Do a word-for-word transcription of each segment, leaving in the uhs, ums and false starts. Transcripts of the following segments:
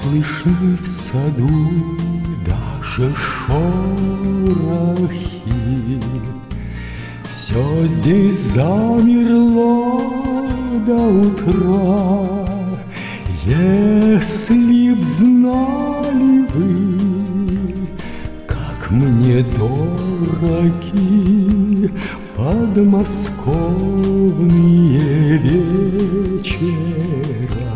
слышны в саду даже шорохи. Все здесь замерло до утра. Если б знали вы, как мне дороги подмосковные вечера,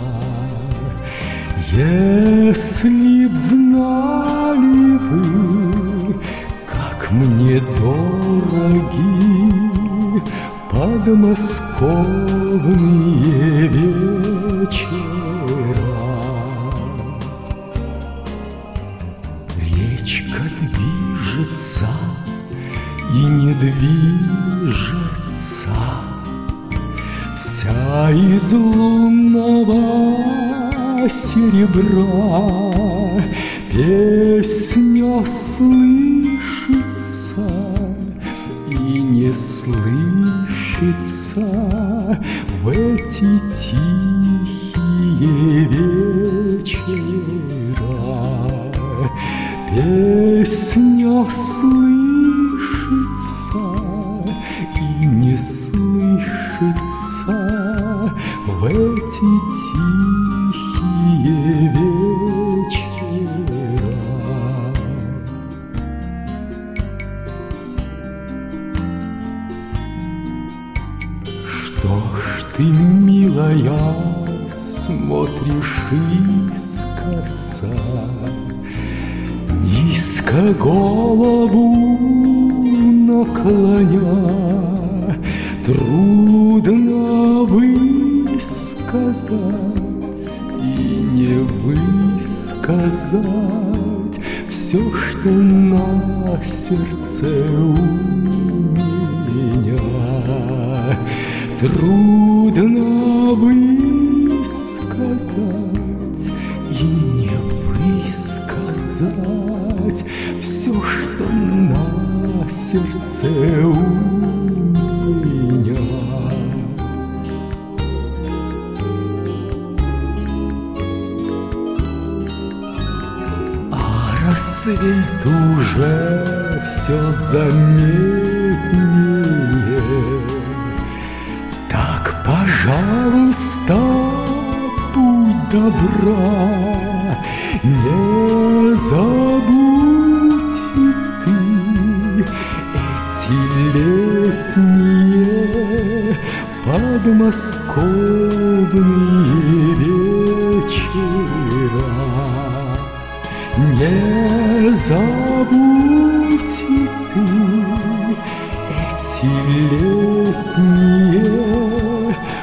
если б знали вы, как мне дороги подмосковные вечера. Речка движется и не движется, вся из лунного серебра. Песня слышится и не слышится в эти тихие вечера. Песня слышится и не слышится в эти тихие вечера. Что ж ты, милая, смотришь искоса, низко голову наклоня? Трудно высказать и не высказать все, что на сердце у меня. Трудно высказать и не высказать все, что на сердце у меня. А рассвет уже все заметнее. Так, пожалуйста, будь добра, не забудь и ты эти летние подмосковные вечера. Не забудь и ты эти летние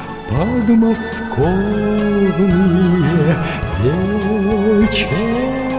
подмосковные вечера.